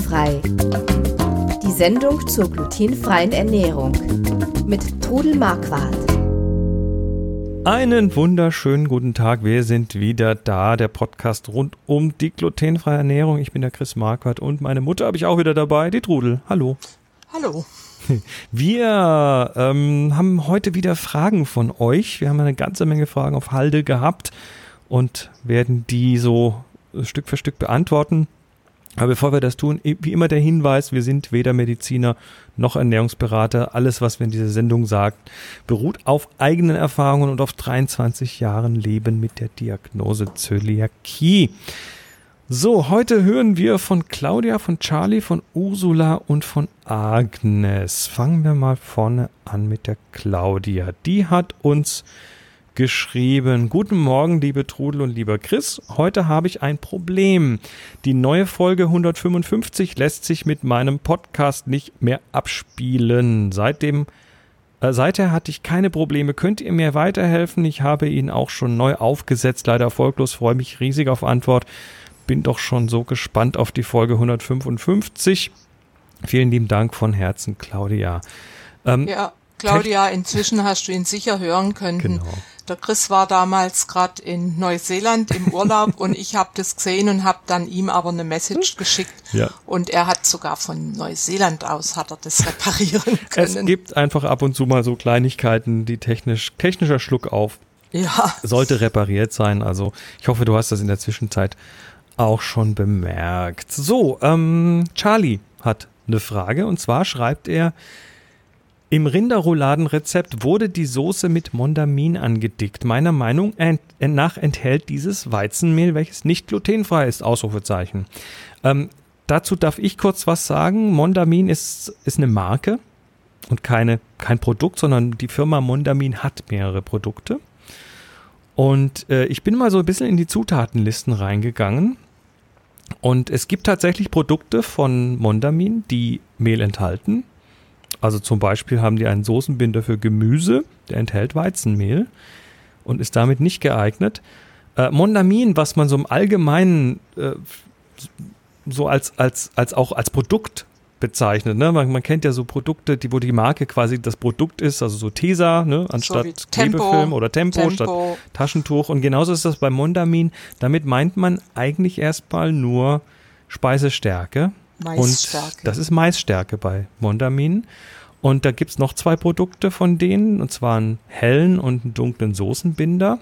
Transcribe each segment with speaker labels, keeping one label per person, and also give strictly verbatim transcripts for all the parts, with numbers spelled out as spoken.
Speaker 1: Glutenfrei. Die Sendung zur glutenfreien Ernährung mit Trudel Marquardt.
Speaker 2: Einen wunderschönen guten Tag, wir sind wieder da, der Podcast rund um die glutenfreie Ernährung. Ich bin der Chris Marquardt und meine Mutter habe ich auch wieder dabei, die Trudel. Hallo.
Speaker 3: Hallo.
Speaker 2: Wir ähm, haben heute wieder Fragen von euch. Wir haben eine ganze Menge Fragen auf Halde gehabt und werden die so Stück für Stück beantworten. Aber bevor wir das tun, wie immer der Hinweis, wir sind weder Mediziner noch Ernährungsberater. Alles, was wir in dieser Sendung sagen, beruht auf eigenen Erfahrungen und auf dreiundzwanzig Jahren Leben mit der Diagnose Zöliakie. So, heute hören wir von Claudia, von Charlie, von Ursula und von Agnes. Fangen wir mal vorne an mit der Claudia. Die hat uns geschrieben: Guten Morgen, liebe Trudel und lieber Chris. Heute habe ich ein Problem. Die neue Folge hundertfünfundfünfzig lässt sich mit meinem Podcast nicht mehr abspielen. Seitdem, äh, seither hatte ich keine Probleme. Könnt ihr mir weiterhelfen? Ich habe ihn auch schon neu aufgesetzt, leider erfolglos. Freue mich riesig auf Antwort. Bin doch schon so gespannt auf die Folge hundertfünfundfünfzig. Vielen lieben Dank von Herzen, Claudia. Ähm,
Speaker 3: ja, Claudia, inzwischen hast du ihn sicher hören können.
Speaker 2: Genau.
Speaker 3: Der Chris war damals gerade in Neuseeland im Urlaub und ich habe das gesehen und habe dann ihm aber eine Message geschickt.
Speaker 2: Ja.
Speaker 3: Und er hat sogar von Neuseeland aus hat er das reparieren können.
Speaker 2: Es gibt einfach ab und zu mal so Kleinigkeiten, die technisch, technischer Schluck auf.
Speaker 3: Ja.
Speaker 2: Sollte repariert sein. Also ich hoffe, du hast das in der Zwischenzeit auch schon bemerkt. So, ähm, Charlie hat eine Frage und zwar schreibt er: Im Rinderrouladenrezept wurde die Soße mit Mondamin angedickt. Meiner Meinung nach enthält dieses Weizenmehl, welches nicht glutenfrei ist, Ausrufezeichen. Ähm, dazu darf ich kurz was sagen. Mondamin ist, ist eine Marke und keine, kein Produkt, sondern die Firma Mondamin hat mehrere Produkte. Und äh, ich bin mal so ein bisschen in die Zutatenlisten reingegangen. Und es gibt tatsächlich Produkte von Mondamin, die Mehl enthalten. Also zum Beispiel haben die einen Soßenbinder für Gemüse, der enthält Weizenmehl und ist damit nicht geeignet. Äh, Mondamin, was man so im Allgemeinen äh, so als, als, als auch als Produkt bezeichnet, ne? Man, man kennt ja so Produkte, die, wo die Marke quasi das Produkt ist, also so Tesa, ne? Anstatt
Speaker 3: so
Speaker 2: Klebefilm oder Tempo,
Speaker 3: Tempo
Speaker 2: statt Taschentuch. Und genauso ist das bei Mondamin. Damit meint man eigentlich erstmal nur Speisestärke.
Speaker 3: Maisstärke.
Speaker 2: Und das ist Maisstärke bei Mondamin. Und da gibt es noch zwei Produkte von denen, und zwar einen hellen und einen dunklen Soßenbinder.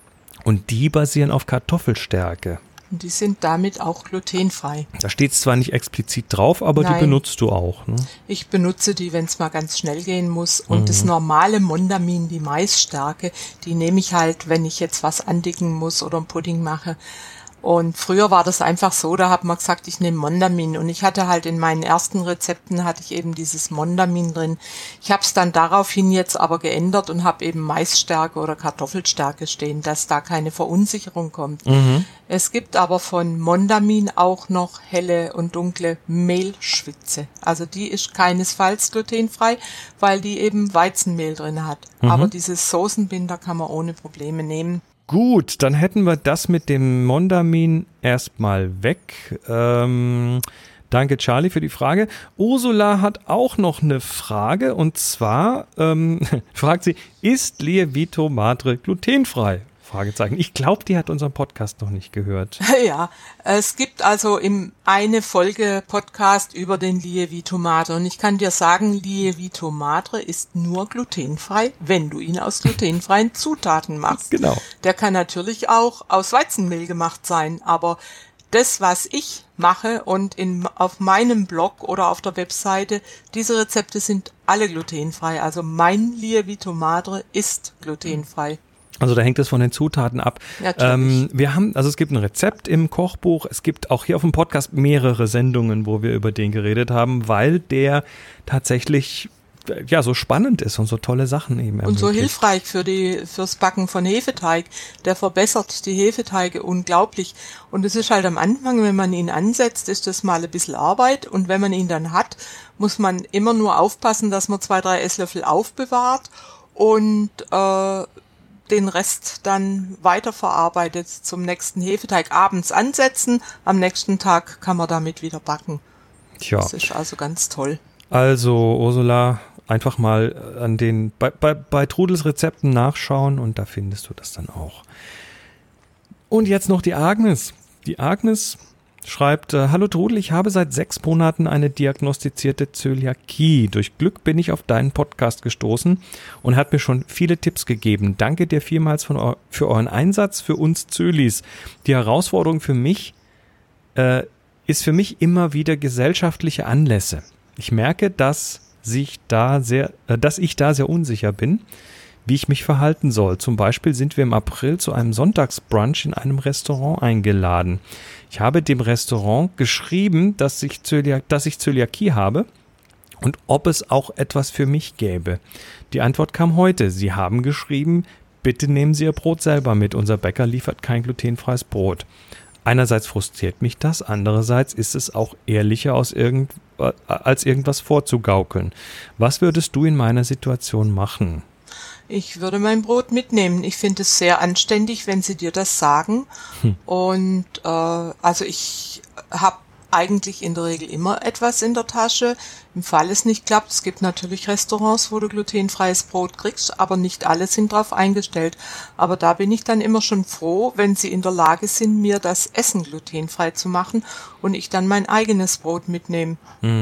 Speaker 2: Und die basieren auf Kartoffelstärke.
Speaker 3: Und die sind damit auch glutenfrei.
Speaker 2: Da steht es zwar nicht explizit drauf, aber
Speaker 3: Nein.
Speaker 2: die benutzt du auch, ne?
Speaker 3: Ich benutze die, wenn es mal ganz schnell gehen muss. Und
Speaker 2: Mhm.
Speaker 3: das normale Mondamin, die Maisstärke, die nehme ich halt, wenn ich jetzt was andicken muss oder einen Pudding mache. Und früher war das einfach so, da hat man gesagt, ich nehme Mondamin. Und ich hatte halt in meinen ersten Rezepten, hatte ich eben dieses Mondamin drin. Ich habe es dann daraufhin jetzt aber geändert und habe eben Maisstärke oder Kartoffelstärke stehen, dass da keine Verunsicherung kommt.
Speaker 2: Mhm.
Speaker 3: Es gibt aber von Mondamin auch noch helle und dunkle Mehlschwitze. Also die ist keinesfalls glutenfrei, weil die eben Weizenmehl drin hat.
Speaker 2: Mhm.
Speaker 3: Aber dieses Soßenbinder kann man ohne Probleme nehmen.
Speaker 2: Gut, dann hätten wir das mit dem Mondamin erstmal weg. Ähm, danke, Charlie, für die Frage. Ursula hat auch noch eine Frage und zwar ähm, fragt sie: Ist Lievito Madre glutenfrei? Fragezeichen. Ich glaube, die hat unseren Podcast noch nicht gehört.
Speaker 3: Ja, es gibt also im eine Folge Podcast über den Lievito Madre und ich kann dir sagen, Lievito Madre ist nur glutenfrei, wenn du ihn aus glutenfreien Zutaten machst.
Speaker 2: Genau.
Speaker 3: Der kann natürlich auch aus Weizenmehl gemacht sein, aber das, was ich mache und in, auf meinem Blog oder auf der Webseite, diese Rezepte sind alle glutenfrei. Also mein Lievito Madre ist glutenfrei.
Speaker 2: Also da hängt es von den Zutaten ab. Ähm, wir haben, also es gibt ein Rezept im Kochbuch. Es gibt auch hier auf dem Podcast mehrere Sendungen, wo wir über den geredet haben, weil der tatsächlich ja so spannend ist und so tolle Sachen eben ermöglicht.
Speaker 3: Und so hilfreich für die fürs Backen von Hefeteig. Der verbessert die Hefeteige unglaublich. Und es ist halt am Anfang, wenn man ihn ansetzt, ist das mal ein bisschen Arbeit. Und wenn man ihn dann hat, muss man immer nur aufpassen, dass man zwei, drei Esslöffel aufbewahrt und äh, den Rest dann weiterverarbeitet zum nächsten Hefeteig. Abends ansetzen, am nächsten Tag kann man damit wieder backen.
Speaker 2: Tja.
Speaker 3: Das ist also ganz toll.
Speaker 2: Also Ursula, einfach mal an den bei, bei, bei Trudels Rezepten nachschauen und da findest du das dann auch. Und jetzt noch die Agnes. Die Agnes schreibt, äh, hallo Trudel, ich habe seit sechs Monaten eine diagnostizierte Zöliakie. Durch Glück bin ich auf deinen Podcast gestoßen und hat mir schon viele Tipps gegeben. Danke dir vielmals von eu- für euren Einsatz für uns Zölis. Die Herausforderung für mich äh, ist für mich immer wieder gesellschaftliche Anlässe. Ich merke, dass sich da sehr, äh, dass ich da sehr unsicher bin, wie ich mich verhalten soll. Zum Beispiel sind wir im April zu einem Sonntagsbrunch in einem Restaurant eingeladen. Ich habe dem Restaurant geschrieben, dass ich, Zöliak- dass ich Zöliakie habe und ob es auch etwas für mich gäbe. Die Antwort kam heute. Sie haben geschrieben, bitte nehmen Sie Ihr Brot selber mit. Unser Bäcker liefert kein glutenfreies Brot. Einerseits frustriert mich das, andererseits ist es auch ehrlicher, aus irgend, äh, als irgendwas vorzugaukeln. Was würdest du in meiner Situation machen?
Speaker 3: Ich würde mein Brot mitnehmen. Ich finde es sehr anständig, wenn sie dir das sagen. Hm. Und äh, also ich habe eigentlich in der Regel immer etwas in der Tasche. Im Fall es nicht klappt, es gibt natürlich Restaurants, wo du glutenfreies Brot kriegst, aber nicht alle sind drauf eingestellt. Aber da bin ich dann immer schon froh, wenn sie in der Lage sind, mir das Essen glutenfrei zu machen und ich dann mein eigenes Brot mitnehme.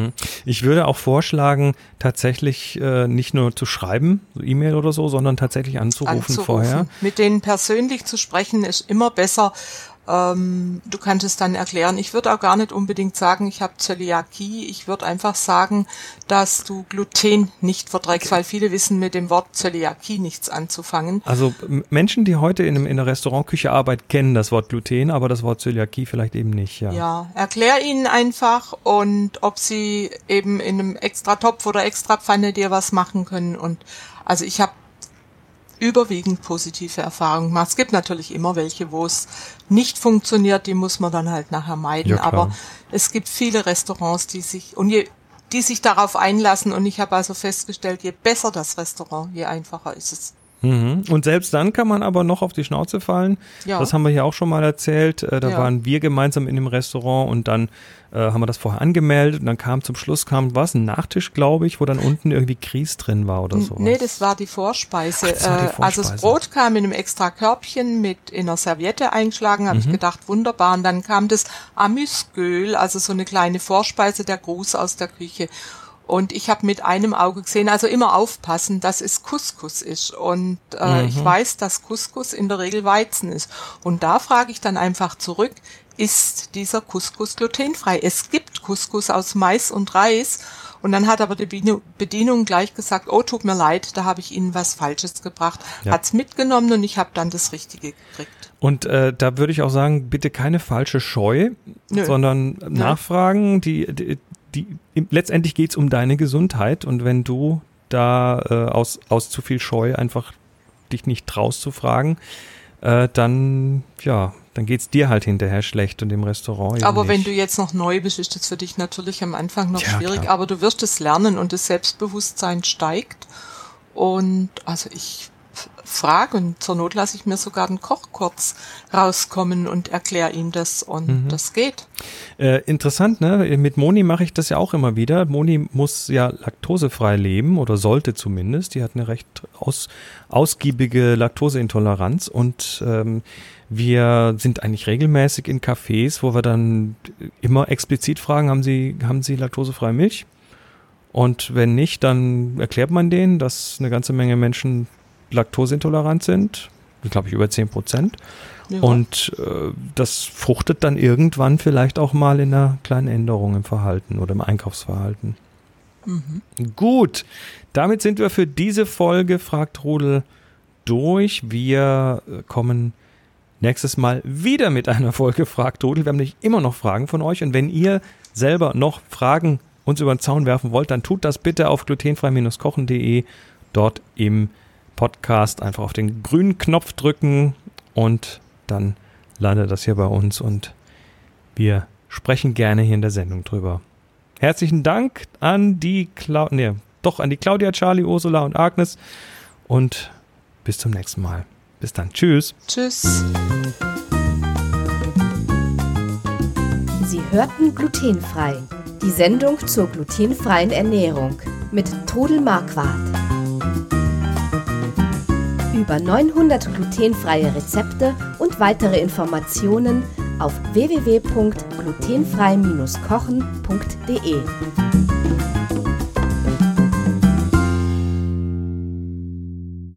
Speaker 2: Ich würde auch vorschlagen, tatsächlich äh, nicht nur zu schreiben, so E-Mail oder so, sondern tatsächlich anzurufen, anzurufen vorher.
Speaker 3: Mit denen persönlich zu sprechen ist immer besser. Ähm, du kannst es dann erklären. Ich würde auch gar nicht unbedingt sagen, ich habe Zöliakie. Ich würde einfach sagen, dass du Gluten nicht verträgst, weil viele wissen mit dem Wort Zöliakie nichts anzufangen.
Speaker 2: Also Menschen, die heute in, einem, in der Restaurantküche arbeiten, kennen das Wort Gluten, aber das Wort Zöliakie vielleicht eben nicht. Ja,
Speaker 3: ja, erklär ihnen einfach und ob sie eben in einem Extratopf oder Extrapfanne dir was machen können. Und also ich habe überwiegend positive Erfahrungen gemacht. Es gibt natürlich immer welche, wo es nicht funktioniert, die muss man dann halt nachher meiden.
Speaker 2: Ja,
Speaker 3: aber es gibt viele Restaurants, die sich und je, die sich darauf einlassen. Und ich habe also festgestellt, je besser das Restaurant, je einfacher ist es.
Speaker 2: Mhm. Und selbst dann kann man aber noch auf die Schnauze fallen. Ja. Das haben wir hier auch schon mal erzählt. Äh, da ja. waren wir gemeinsam in dem Restaurant und dann äh, haben wir das vorher angemeldet und dann kam zum Schluss kam was, ein Nachtisch, glaube ich, wo dann unten irgendwie Grieß drin war oder so.
Speaker 3: Nee, das war die Vorspeise. Ach, das war die Vorspeise. Also das Brot kam in einem extra Körbchen mit in einer Serviette eingeschlagen, habe mhm. ich gedacht, wunderbar. Und dann kam das Amüsgöl, also so eine kleine Vorspeise, der Gruß aus der Küche. Und ich habe mit einem Auge gesehen, also immer aufpassen, dass es Couscous ist. Und äh, mhm. ich weiß, dass Couscous in der Regel Weizen ist. Und da frage ich dann einfach zurück, ist dieser Couscous glutenfrei? Es gibt Couscous aus Mais und Reis. Und dann hat aber die Bedienung gleich gesagt, oh, tut mir leid, da habe ich Ihnen was Falsches gebracht. Ja. Hat's mitgenommen und ich habe dann das Richtige gekriegt.
Speaker 2: Und äh, da würde ich auch sagen, bitte keine falsche Scheu, Nö. sondern Nö. nachfragen, die... die Die, letztendlich geht es um deine Gesundheit und wenn du da äh, aus, aus zu viel Scheu einfach dich nicht traust zu fragen, äh, dann ja, dann geht es dir halt hinterher schlecht und im Restaurant.
Speaker 3: Aber
Speaker 2: nicht.
Speaker 3: Wenn du jetzt noch neu bist, ist das für dich natürlich am Anfang noch
Speaker 2: ja,
Speaker 3: schwierig,
Speaker 2: klar.
Speaker 3: aber du wirst es lernen und das Selbstbewusstsein steigt und also ich frage und zur Not lasse ich mir sogar den Koch kurz rauskommen und erkläre ihm das und mhm. das geht.
Speaker 2: Äh, interessant, ne? Mit Moni mache ich das ja auch immer wieder. Moni muss ja laktosefrei leben oder sollte zumindest. Die hat eine recht aus, ausgiebige Laktoseintoleranz und ähm, wir sind eigentlich regelmäßig in Cafés, wo wir dann immer explizit fragen, haben Sie, haben Sie laktosefreie Milch? Und wenn nicht, dann erklärt man denen, dass eine ganze Menge Menschen laktoseintolerant sind, glaube ich über zehn Prozent. Ja. Und äh, das fruchtet dann irgendwann vielleicht auch mal in einer kleinen Änderung im Verhalten oder im Einkaufsverhalten. Mhm. Gut, damit sind wir für diese Folge Fragt Trudel durch. Wir kommen nächstes Mal wieder mit einer Folge Fragt Trudel. Wir haben nämlich immer noch Fragen von euch und wenn ihr selber noch Fragen uns über den Zaun werfen wollt, dann tut das bitte auf glutenfrei Bindestrich kochen Punkt de, dort im Podcast einfach auf den grünen Knopf drücken und dann landet das hier bei uns und wir sprechen gerne hier in der Sendung drüber. Herzlichen Dank an die Clau- nee, doch an die Claudia, Charlie, Ursula und Agnes und bis zum nächsten Mal. Bis dann. Tschüss.
Speaker 3: Tschüss.
Speaker 1: Sie hörten glutenfrei. Die Sendung zur glutenfreien Ernährung mit Trudel Marquardt. Über neunhundert glutenfreie Rezepte und weitere Informationen auf w w w punkt glutenfrei Bindestrich kochen punkt de.